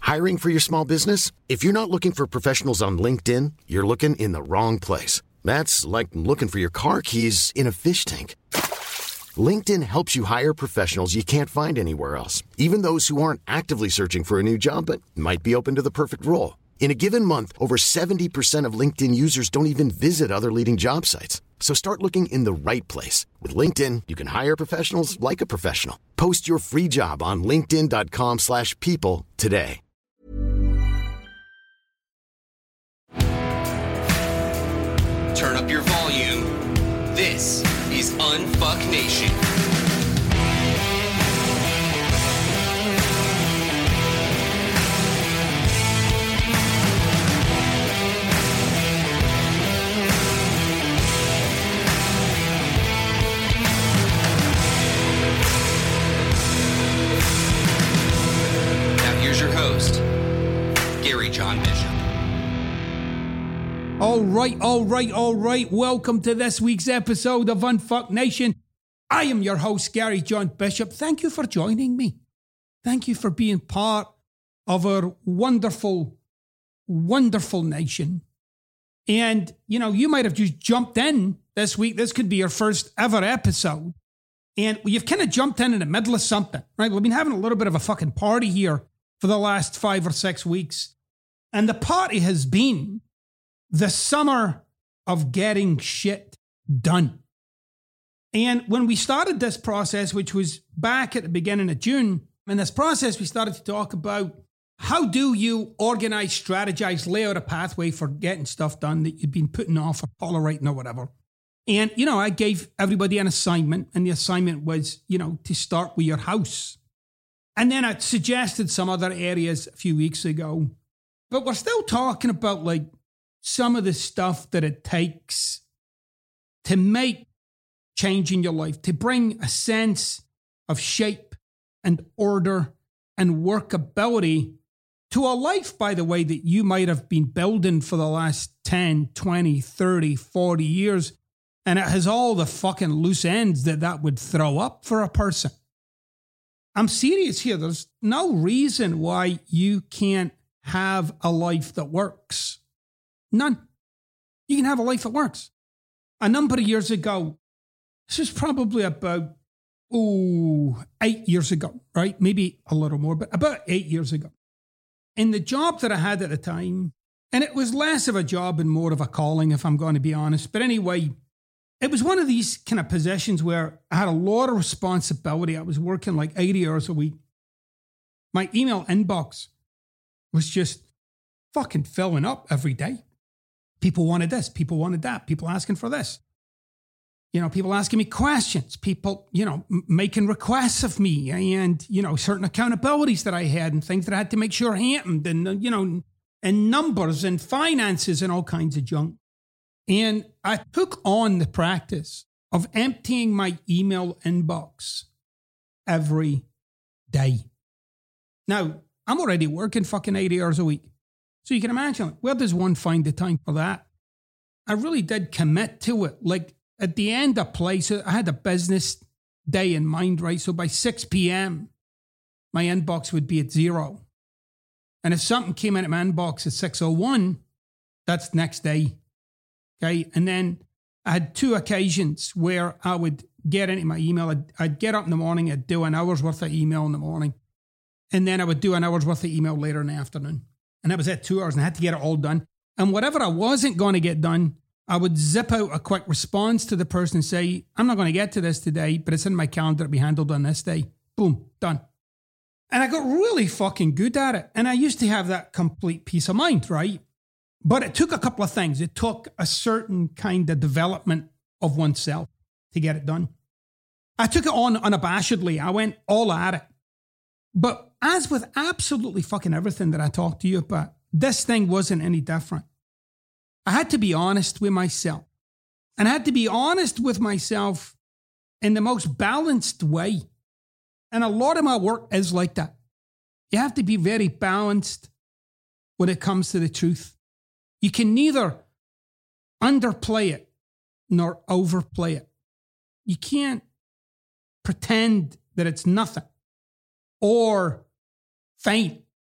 Hiring for your small business? If you're not looking for professionals on LinkedIn, you're looking in the wrong place. That's like looking for your car keys in a fish tank. LinkedIn helps you hire professionals you can't find anywhere else, even those who aren't actively searching for a new job but might be open to the perfect role. In a given month, over 70% of LinkedIn users don't even visit other leading job sites. So start looking in the right place. With LinkedIn, you can hire professionals like a professional. Post your free job on linkedin.com/people today. Turn up your volume. This is Unfuck Nation. Here's your host, Gary John Bishop. All right. Welcome to this week's episode of Unfuck Nation. I am your host, Gary John Bishop. Thank you for joining me. Thank you for being part of our wonderful, wonderful nation. And, you might have just jumped in this week. This could be your first ever episode. And you've kind of jumped in the middle of something, right? We've been having a little bit of a fucking party here for the last 5 or 6 weeks. And the party has been the summer of getting shit done. And when we started this process, which was back at the beginning of June, in this process, we started to talk about how do you organize, strategize, lay out a pathway for getting stuff done that you've been putting off or tolerating or whatever. And, I gave everybody an assignment, and the assignment was, to start with your house. And then I suggested some other areas a few weeks ago. But we're still talking about some of the stuff that it takes to make change in your life, to bring a sense of shape and order and workability to a life, by the way, that you might have been building for the last 10, 20, 30, 40 years. And it has all the fucking loose ends that would throw up for a person. I'm serious here. There's no reason why you can't have a life that works. None. You can have a life that works. A number of years ago, this is probably about, 8 years ago, right? Maybe a little more, but about 8 years ago. In the job that I had at the time, and it was less of a job and more of a calling, if I'm going to be honest. But anyway, it was one of these kind of positions where I had a lot of responsibility. I was working 80 hours a week. My email inbox was just fucking filling up every day. People wanted this. People wanted that. People asking for this. People asking me questions. People, making requests of me and, certain accountabilities that I had and things that I had to make sure happened and, and numbers and finances and all kinds of junk. And I took on the practice of emptying my email inbox every day. Now, I'm already working fucking 80 hours a week. So you can imagine, where does one find the time for that? I really did commit to it. At the end of play, so I had a business day in mind, right? So by 6 p.m., my inbox would be at 0. And if something came in at my inbox at 6:01, that's next day. Okay. And then I had 2 occasions where I would get into my email. I'd get up in the morning, I'd do an hour's worth of email in the morning. And then I would do an hour's worth of email later in the afternoon. And that was at 2 hours, and I had to get it all done. And whatever I wasn't going to get done, I would zip out a quick response to the person and say, I'm not going to get to this today, but it's in my calendar to be handled on this day. Boom, done. And I got really fucking good at it. And I used to have that complete peace of mind, right? But it took a couple of things. It took a certain kind of development of oneself to get it done. I took it on unabashedly. I went all at it. But as with absolutely fucking everything that I talked to you about, this thing wasn't any different. I had to be honest with myself. And I had to be honest with myself in the most balanced way. And a lot of my work is like that. You have to be very balanced when it comes to the truth. You can neither underplay it nor overplay it. You can't pretend that it's nothing or feign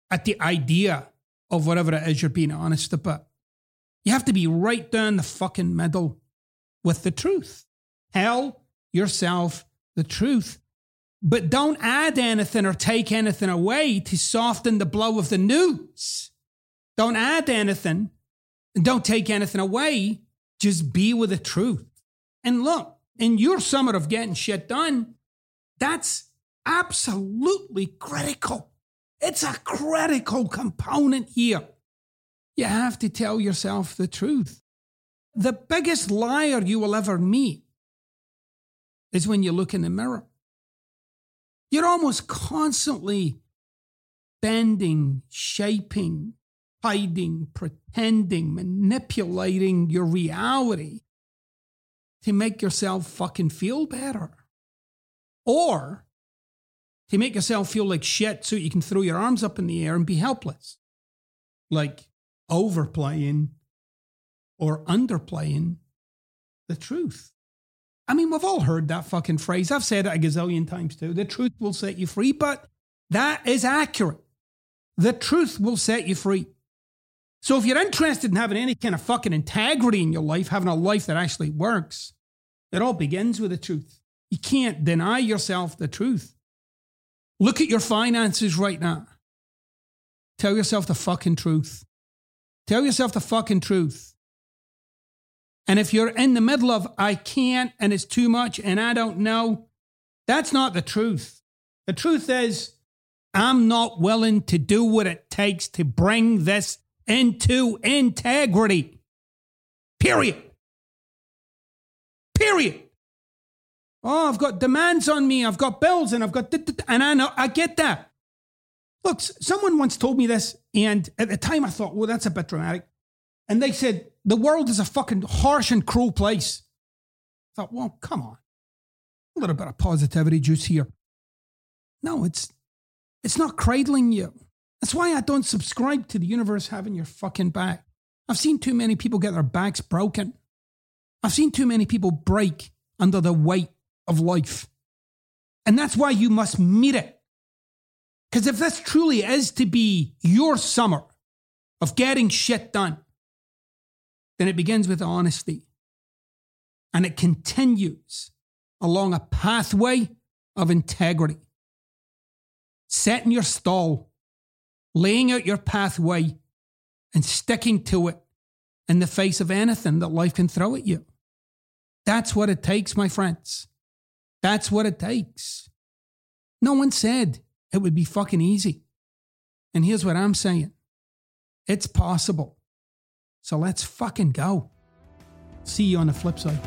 at the idea of whatever it is you're being honest about. You have to be right down the fucking middle with the truth. Tell yourself the truth. But don't add anything or take anything away to soften the blow of the news. Don't add anything and don't take anything away. Just be with the truth. And look, in your summer of getting shit done, that's absolutely critical. It's a critical component here. You have to tell yourself the truth. The biggest liar you will ever meet is when you look in the mirror. You're almost constantly bending, shaping, hiding, pretending, manipulating your reality to make yourself fucking feel better. Or to make yourself feel like shit so you can throw your arms up in the air and be helpless. Like overplaying or underplaying the truth. I mean, we've all heard that fucking phrase. I've said it a gazillion times too. The truth will set you free, but that is accurate. The truth will set you free. So if you're interested in having any kind of fucking integrity in your life, having a life that actually works, it all begins with the truth. You can't deny yourself the truth. Look at your finances right now. Tell yourself the fucking truth. Tell yourself the fucking truth. And if you're in the middle of, I can't, and it's too much, and I don't know, that's not the truth. The truth is, I'm not willing to do what it takes to bring this into integrity. Period. Period. Oh, I've got demands on me. I've got bills and I've got, and I know, I get that. Look, someone once told me this, and at the time I thought, well, that's a bit dramatic. And they said, the world is a fucking harsh and cruel place. I thought, well, come on. A little bit of positivity juice here. No, it's not cradling you. That's why I don't subscribe to the universe having your fucking back. I've seen too many people get their backs broken. I've seen too many people break under the weight of life. And that's why you must meet it. Because if this truly is to be your summer of getting shit done, then it begins with honesty. And it continues along a pathway of integrity. Setting your stall, laying out your pathway, and sticking to it in the face of anything that life can throw at you. That's what it takes, my friends. That's what it takes. No one said it would be fucking easy. And here's what I'm saying. It's possible. So let's fucking go. See you on the flip side.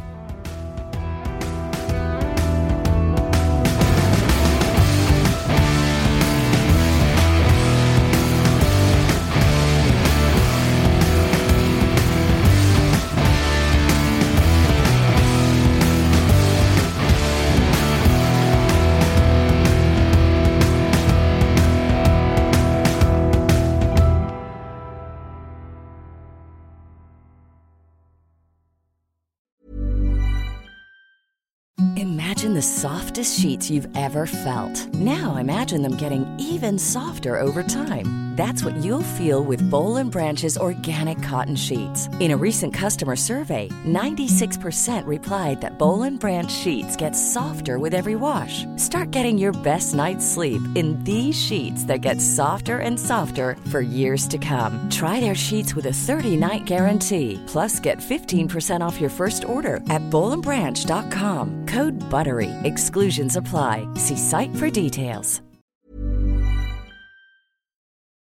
Imagine the softest sheets you've ever felt. Now imagine them getting even softer over time. That's what you'll feel with Boll & Branch's organic cotton sheets. In a recent customer survey, 96% replied that Boll & Branch sheets get softer with every wash. Start getting your best night's sleep in these sheets that get softer and softer for years to come. Try their sheets with a 30-night guarantee. Plus, get 15% off your first order at bollandbranch.com. Code BUTTERY. Exclusions apply. See site for details.